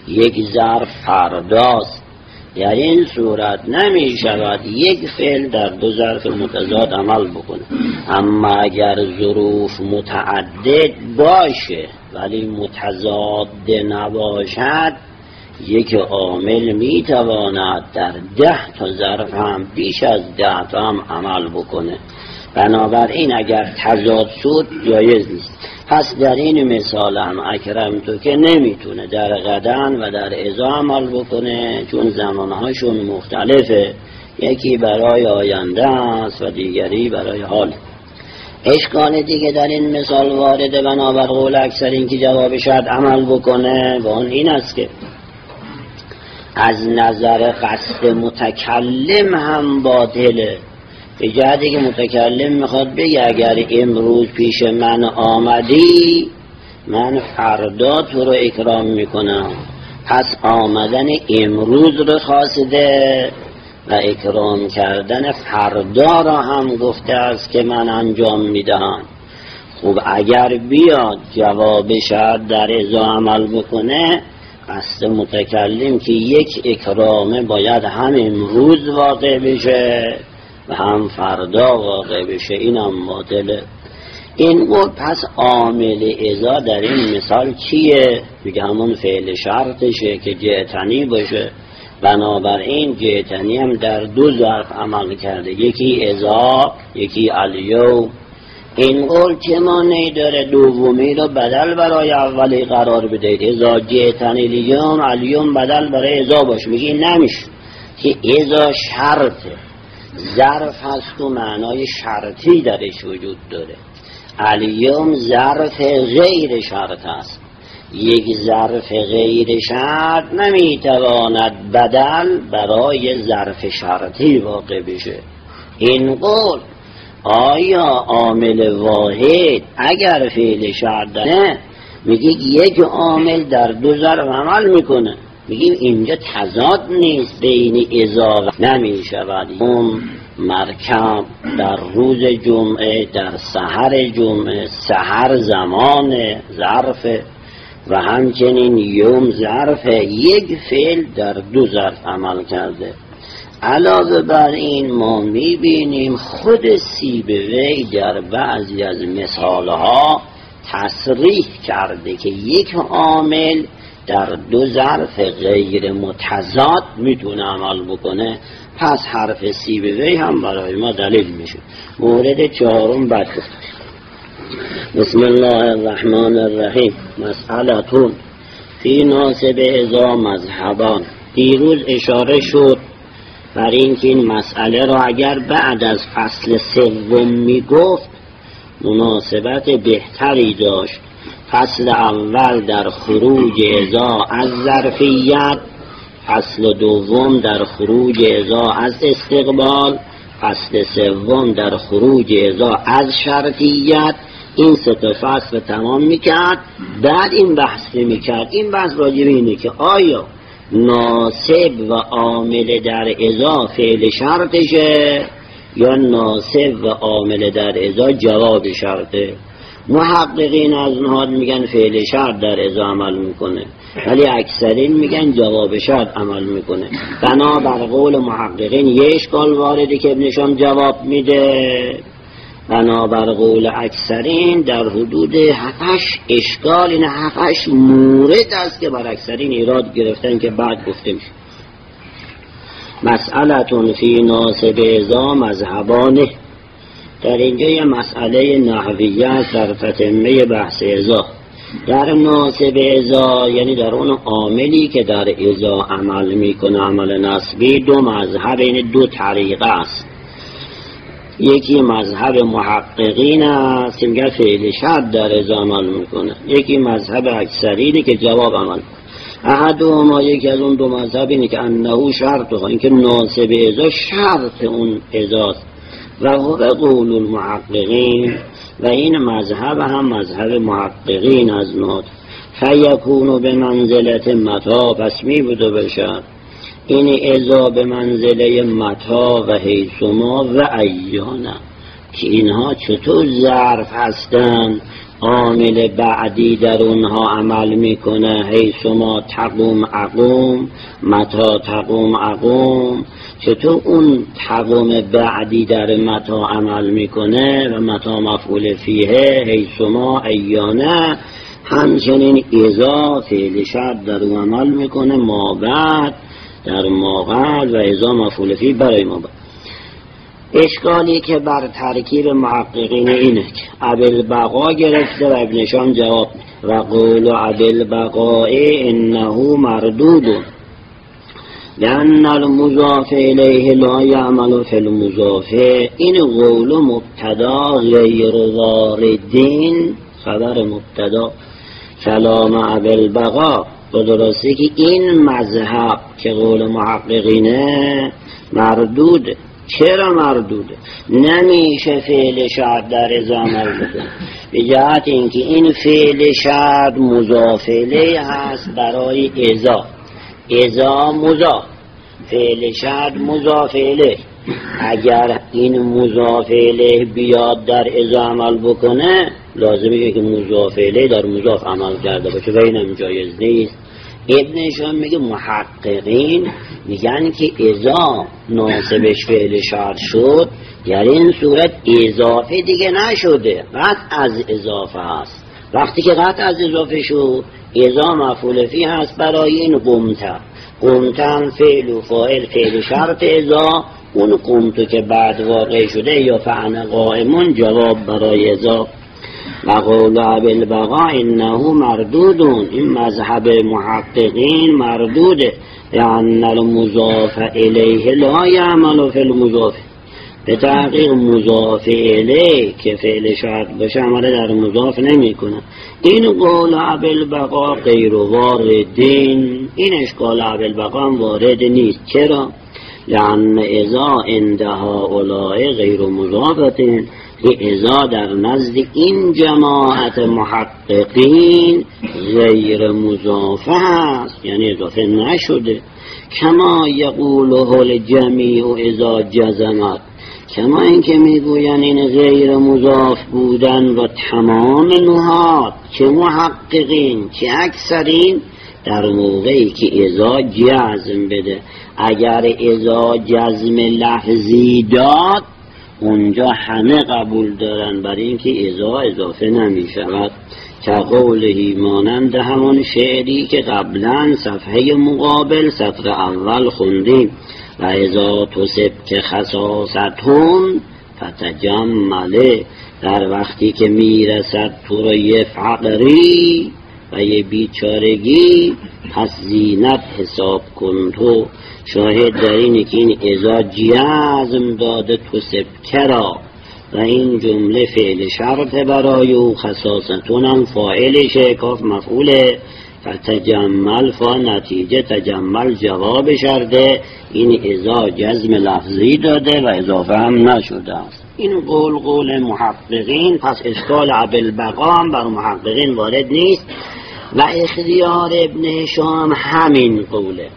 یک ظرف فرداست. در این صورت نمی شود یک فعل در دو ظرف متضاد عمل بکنه. اما اگر ظروف متعدد باشه ولی متضاد نباشد، یک عامل می تواند در 10 تا ظرف هم بیش از 10 تا هم عمل بکنه. بنابراین اگر تضاد شد جایز نیست. پس در این مثال هم اکرم تو که نمیتونه در غدن و در ازا عمل بکنه، چون زمانهاشون مختلفه، یکی برای آینده است و دیگری برای حال. اشکال دیگه در این مثال وارده بنابر قول اکثر این که جواب شرط عمل بکنه و اون این است که از نظر قصد متکلم هم باطله. به جهتی که متکلم میخواد بگه اگر امروز پیش من آمدی من فردا تو رو اکرام میکنم، پس آمدن امروز رو خواستده و اکرام کردن فردا را هم گفته است که من انجام میدهم. خب اگر بیاد جواب شرط در ازا عمل بکنه، قصد متکلم که یک اکرامه باید هم امروز واقع بشه و هم فردا واقع بشه، این هم باطله. این بود. پس عامل ازا در این مثال چیه؟ میگه همون فعل شرطشه که جهتنی باشه. بنابراین جهتنی هم در دو ظرف عمل کرده، یکی ازا یکی الیوم. این قول چه معنی داره؟ دومی رو بدل برای اولی قرار بدهید. ازا جهتنی الیوم بدل برای ازا باشه. میگه نمیشه که ازا شرطه، ظرف هست و معنای شرطی درش وجود داره. الیوم ظرف غیر شرط است. یک ظرف غیر شرط نمیتواند بدل برای ظرف شرطی واقع بشه. این قول آیا عامل واحد اگر فعل شرط داره میگه یک عامل در دو ظرف عمل میکنه؟ میگیم اینجا تضاد نیست بین ازا و نمیشود مرکب در روز جمعه در سحر جمعه، سحر زمان ظرف و همچنین یوم ظرف، یک فعل در دو ظرف عمل کرده. علاوه بر این ما میبینیم خود سیبوی در بعضی از مثالها تصریح کرده که یک عامل در دو ظرف غیر متضاد میتونه عمل بکنه. پس حرف سیبوی هم برای ما دلیل میشه. مورد چهارم بعد گفت بسم الله الرحمن الرحیم. مسئلتون فی ناصب ازا مذهبان. دیروز اشاره شد بر این که این مسئله را اگر بعد از فصل سوم میگفت مناسبت بهتری داشت. فصل اول در خروج ازا از ظرفیت، فصل دوم در خروج ازا از استقبال، فصل سوم در خروج ازا از شرطیت. این سه تا فصل تمام میکرد، بعد این بحث میکرد. این بحث راجع اینه که آیا ناصب و عامل در ازا فعل شرطشه یا ناصب و عامل در ازا جواب شرطه. محققین از نهاد میگن فعل شرط در ازا عمل میکنه، ولی اکثرین میگن جواب شرط عمل میکنه. بنابر قول محققین یه اشکال وارده که ابنشام جواب میده. بنابر قول اکثرین در حدود 7-8 اشکال، این 7-8 مورد است که بر اکثرین ایراد گرفتن که بعد گفته میشه. مسئلتون فی ناصب ازا مذهبانه. در اینجا یه مسئله نحویه است در تتمه بحث ازا. در ناصب ازا یعنی در اون عاملی که در ازا عمل میکنه، عمل نصبی، دو مذهب، این دو طریقه است. یکی مذهب محققین است که میگه فعل شرط در ازا عمل میکنه. یکی مذهب اکثرینی که جواب عمل. احدهما، یکی از اون دو مذهب اینه که انه شرط، این که ناصب ازا شرط اون ازاست و هو قول المحققین، و این مذهب هم مذهب محققین از نات. فیکونو به منزلت متا، پس می بوده بشد این ازا به منزله متا و حیثما و ایانا، که اینها چطور ظرف هستن عامل بعدی در اونها عمل میکنه، حیث ما تقوم اقوم، متا تقوم اقوم. چطور اون تقوم بعدی در متا عمل میکنه و متا مفعول فیه، حیث ما ایانه، همچنین اذا فعل شرط در اون عمل میکنه، ما بعد در ما بعد، و اذا مفعول فیه برای ما بعد. اشکالی که بر ترکیب محققین اینه که ابوالبقا گرفته و ابن هشام جواب و قول ابوالبقا انه مردود لأن المضاف الیه لا یعمل فی المضاف. این قول مبتدا غیر واردین، خبر مبتدا کلام ابوالبقا. به درستی که این مذهب که قول محققینه مردوده. چرا مردوده؟ نمیشه فعل شرط در اذا عمل بکنه، به جهت اینکه این فعل شرط مضاف الیه هست برای اذا. اذا مضاف، فعل شرط مضاف الیه. اگر این مضاف الیه بیاد در اذا عمل بکنه، لازمه که مضاف الیه در مضاف عمل کرده باشه و اینم جایز نیست. ابن هشام میگه محققین میگن که اذا ناصبش فعل شرط شد، یعنی این صورت اضافه دیگه نشده، قطع از اضافه هست. وقتی که قطع از اضافه شد، اذا مفعول فیه هست برای این قمته. قمته فعل و فاعل فعل شرط اذا، اون قمتو که بعد واقع شده یا فعن قائمون جواب برای اذا. و قول ابوالبقا انه مردودون، این مذهب محققین مردوده، لأن المضاف الیه لا یعمل فی المضاف. به تحقیق مضاف الیه که فعل شرط باشه عمل در مضاف نمی کنه. این قول ابوالبقا غیر واردین، این اشکال ابوالبقا وارد نیست. چرا؟ لأن اذا عندها اولئک غیر مضافتین، که اذا در نزد این جماعت محققین غیر مضافه است، یعنی اضافه نشده. کما یقوله الجمیع اذا جزمت، کما اینکه میگوین این غیر مضاف بودن و تمام نحات چه محققین چه اکثرین در موقعی که اذا جزم بده. اگر اذا جزم لفظی داد اونجا همه قبول دارن، برای اینکه اذا اضافه نمی شود. که قولهی مانند همون شعری که قبلا صفحه مقابل سطر اول خوندیم، و اذا تصب که خصاصتون فتجمله، در وقتی که میرسد تو رو یه فقری و یه بیچارگی پس زینت حساب کن تو. شاهد در اینه که این اذا جزم داده تصب کرا و این جمله فعل شرط برای او، خصاصتون هم فاعلشه، کاف مفعوله، فتجمل فا نتیجه تجمل جواب شرطه. این اذا جزم لفظی داده و اضافه هم نشده است. این قول محققین، پس اشکال ابوالبقا بر محققین وارد نیست و اختیار ابن هشام همین قوله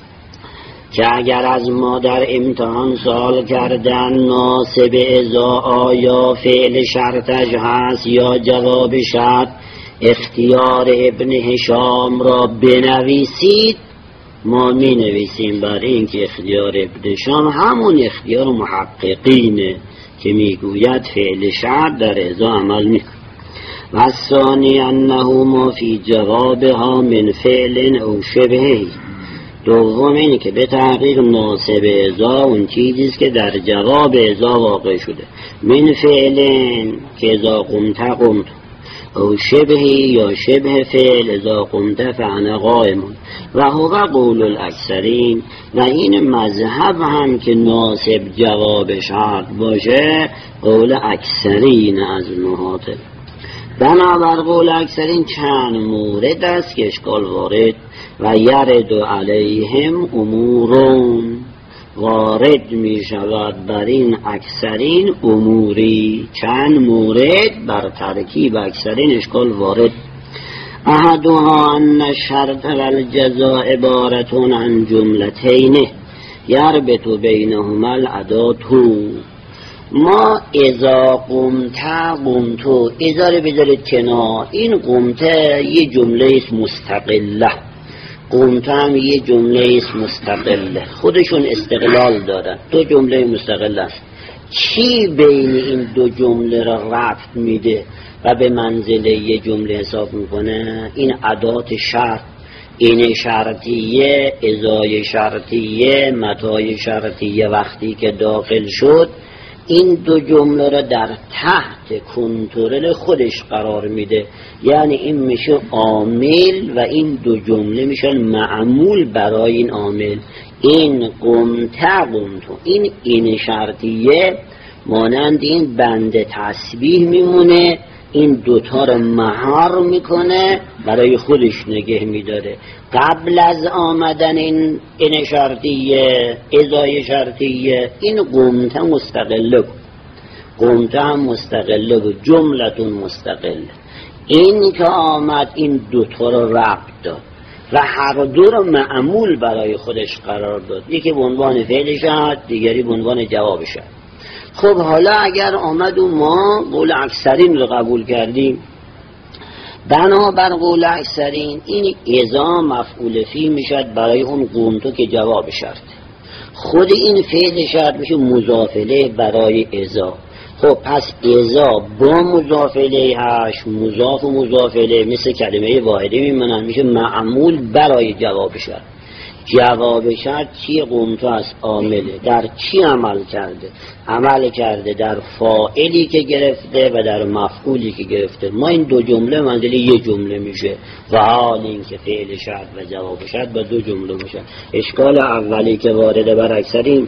که اگر از ما در امتحان سوال کردن ناصب اذا آیا فعل شرطش هست یا جواب شرط، اختیار ابن هشام را بنویسید، ما می نویسیم برای اینکه اختیار ابن هشام همون اختیار محققینه که میگوید فعل شرط در اذا عمل میکنه. و ثانی انه ما فی جوابها من فعل او شبهی. دوم اینه که به تحقیق ناصب اذا اون چیزیست که در جواب اذا واقع شده، من فعل که اذا قمت قمت، او شبهی یا شبه فعل اذا قمت فعن قائمون. و هو قول الاکثرین، و این مذهب هم که ناصب جواب شرط باشه قول اکثرین از نحاته. بنابر قول اکثرین چند مورد است که اشکال وارد و یرد علیهم امورون، وارد می شود بر این اکثرین اموری، چند مورد بر ترکیب اکثرین اشکال وارد. احدها ان الشرط والجزاء عبارتون عن جملتین یربط بینهما الاداة. ما اذا قمت قمتو، اذا رو بذارید کنار، این قمته یه جمله است مستقله، قمت هم یه جمله است مستقله، خودشون استقلال دارن، دو جمله مستقل است. چی بین این دو جمله را رفت میده و به منزله یه جمله حساب میکنه؟ این ادات شرط، این شرطیه، ازای شرطیه، متای شرطیه وقتی که داخل شد این دو جمله را در تحت کنترل خودش قرار میده. یعنی این میشه عامل و این دو جمله میشن معمول برای این عامل. این قمتو، این شرطیه مانند این بند تسبیح میمونه، این دوتا رو مهار میکنه، برای خودش نگه میداره. قبل از آمدن این شرطیه، ازای شرطیه، این قمته مستقله بود، قمته هم مستقله بود، جملتون مستقله. این که آمد این دوتا رو ربط داد و هر دو رو معمول برای خودش قرار داد، یکی به عنوان فعل شرط، دیگری به عنوان جواب شرط. خب حالا اگر آمد و ما قول اکثرین رو قبول کردیم، بنابر قول اکثرین این اذا مفعول فی میشد برای اون قمتو که جواب شرط، خود این فعل شرط میشه مضاف الیه برای اذا. خب پس اذا با مضاف الیهش، مضاف و مضاف الیه مثل کلمه واحده میمونن، میشه معمول برای جواب شرط. جواب شرط چی؟ قمتو از عامله. در چی عمل کرده؟ عمل کرده در فاعلی که گرفته و در مفعولی که گرفته. ما این دو جمله منزل یه جمله میشه و حال این که فعل شرط و جواب شرط با دو جمله میشه. اشکال اولی که وارد بر اکثرین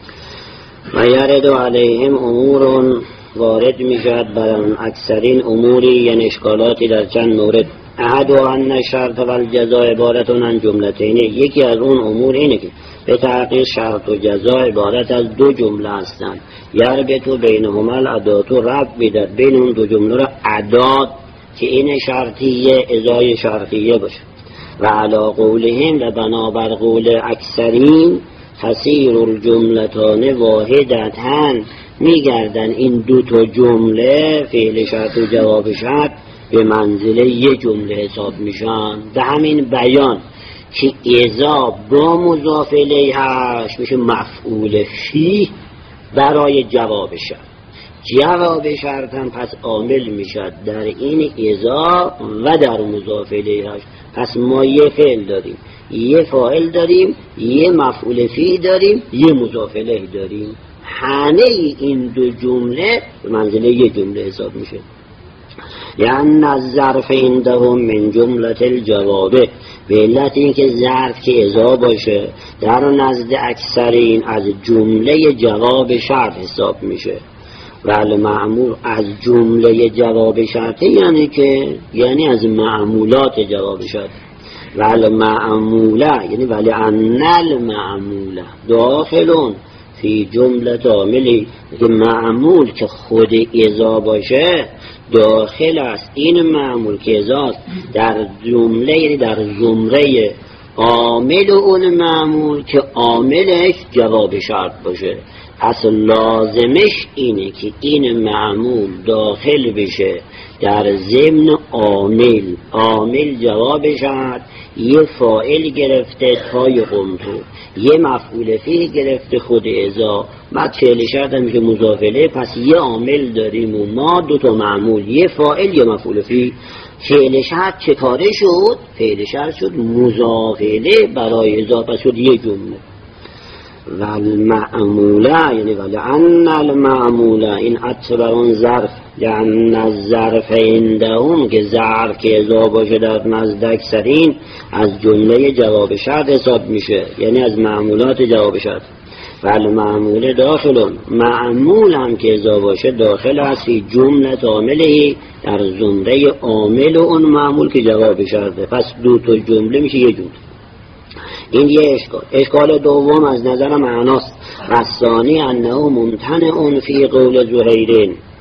و یرد علیهم امور، وارد میشد بر اکثرین اموری، یعنی اشکالاتی در چند مورد. احد و ان شرط و الجزا عبارتون عن جملتین، یکی از اون امور اینه که به تحقیق شرط و جزا عبارت از دو جمله هستند. یربطو بینهما الادات، ربط میداد بین اون دو جمله را ادات که این شرطیه ازای شرطیه باشه. و علا قولهم، و بنابر قول اکثرین، تصیر الجملتان واحدتن، میگردن این دو تا جمله فعل شرط و جواب شرط به منزله یه جمله حساب میشن. به همین بیان که اذا با مضاف الیهش میشه مفعول فی برای جواب شرط، جواب شرط هم پس عامل میشد در این اذا و در مضاف الیهش. پس ما یه فعل داریم، یه فاعل داریم، یه مفعول فی داریم، یه مضاف الیه داریم. همه این دو جمله به منزله یه جمله حساب میشه. یعنی الظرف عندهم من جمله الجوابه، به علت این که ظرف که اذا باشه در نزد اکثرین از جمله جواب شرط حساب میشه. ولی معمول از جمله جواب شرطی یعنی از معمولات جواب شرط. ولی معموله یعنی ولی ان المعموله داخلون فی جمله عاملی، که معمول که خود اذا باشه داخل است، این معمول که اذاست در جمله، یعنی در زمره عامل اون معمول که عاملش جواب شرط باشه. پس لازمش اینه که این معمول داخل بشه در ضمن عامل، عامل جواب شرط یه فاعل گرفته تای قمتو، یه مفعول فیه گرفته خود اذا، بعد فعل شرط هم میشه مضاف الیه. پس یه عامل داریم و ما دو تا معمول، یه فاعل یه مفعول فیه. فعل شرط چه کاره شد؟ فعل شرط شد مضاف الیه برای اذا، پس شد یه جمله. والمعموله یعنی ولعن المعموله، این عطف بر اون ظرف، یعنی الظرف عندهم که ظرف که اذا باشه در نزد اکثرین از جمله جواب شرط حساب میشه، یعنی از معمولات جواب شرط. والمعموله داخلون، معمول هم که اذا باشه داخل هستی جمله عاملی در زمره عامل اون معمول که جواب شرطه. پس دو تا جمله میشه یه جمله. این یه اشکال. اشکال دوم از نظر معناست. و ثانی انه ممتنع فی قول زهیرین،